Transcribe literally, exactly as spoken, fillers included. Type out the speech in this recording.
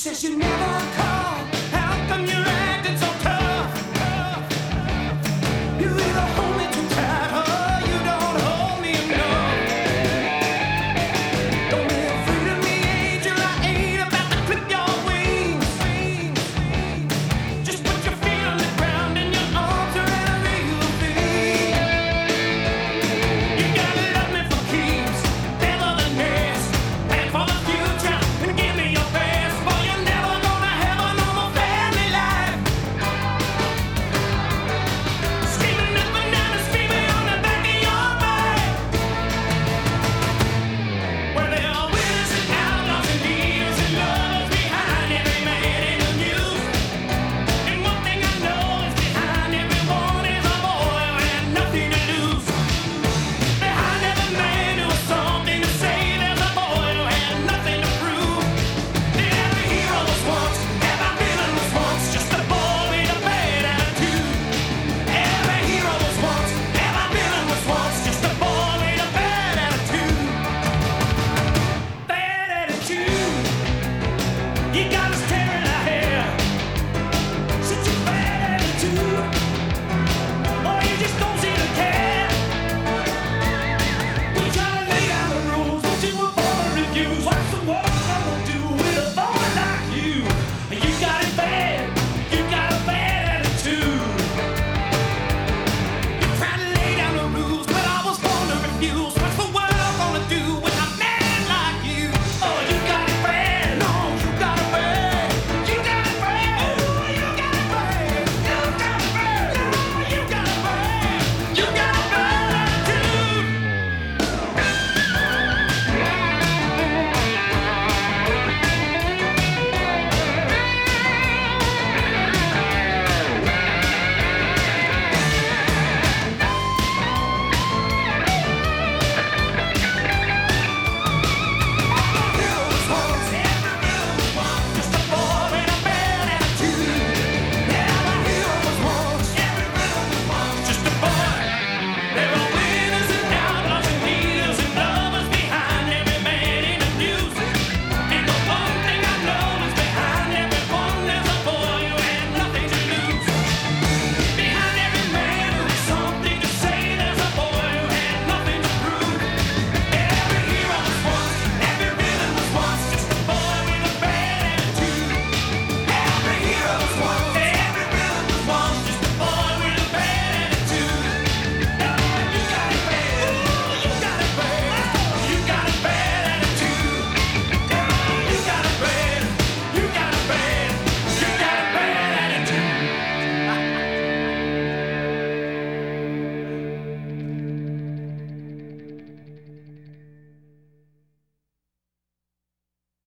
Says you never call. How come you're acting so tough? You either hold me too tight or you don't hold me enough. Don't be afraid of me, angel. I ain't about to clip your wings. Just put your feet on the ground and your arms around me, you think. You gotta love me for keeps, never the next, and for the future, and give me your best. Boy, you're never gonna have a normal family life. Screaming up and down and screaming on the back of your mind. Where there are winners and outlaws and leaders and lovers behind every man in the news. And one thing I know is behind everyone is a boy who had nothing to lose. Behind every man who has something to say, there's a boy who had nothing to prove. And every hero was once, every villain was once, just a boy with a bad attitude. Every hero was once, every villain was once, just a boy with a bad attitude. Bad attitude. You gotta